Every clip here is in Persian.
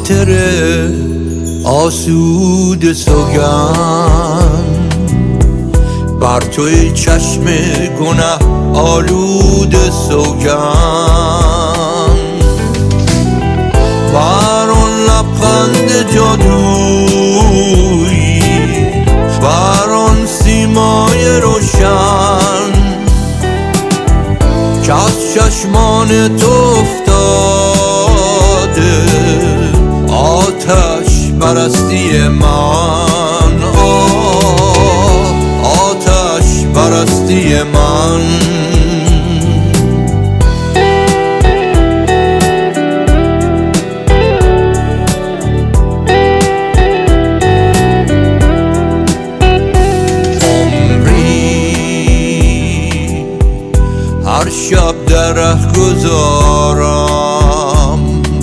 خاطر آسود سوگند بر توی چشم گناه آلود سوگند بر اون لبخند جادویی بر اون سیمای روشن که از چشمان تو افتاده آتش پرستی من آتش پرستی من هر شب در ره گذارم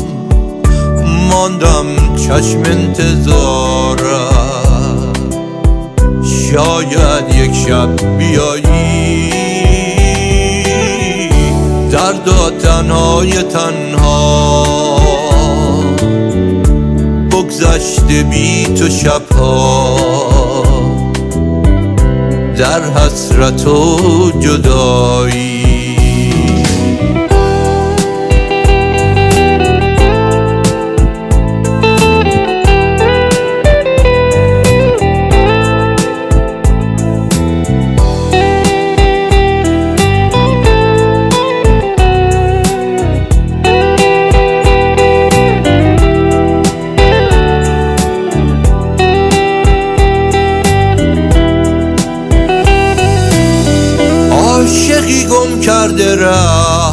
ماندم چشم انتظارم شاید یک شب بیایی دردا تنهای تنها بگذشته بی تو شبها در حسرت و جدایی عاشقی گم کرده ره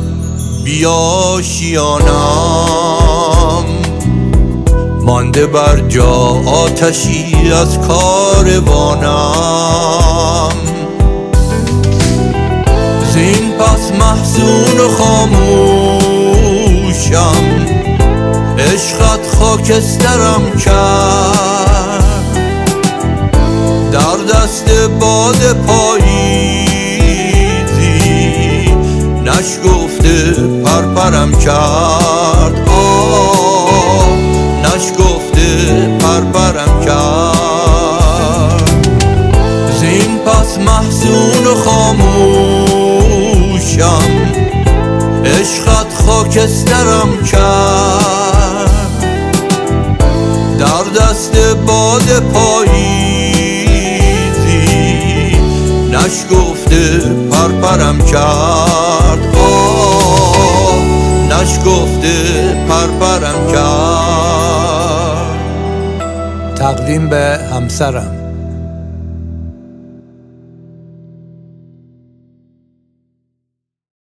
بیاشیانم مانده بر جا آتشی از کاروانم زین پس محزون و خاموشم عشقت خاکسترم کرد در دست باد پایی نشگفته پرپرم کرد نشگفته پرپرم کرد زین پس محزون و خاموشم عشقت خاکسترم کرد در دست باد پاییزی نشگفته پرپرم کرد نشگفته پرپرم کرد. تقدیم به همسرم.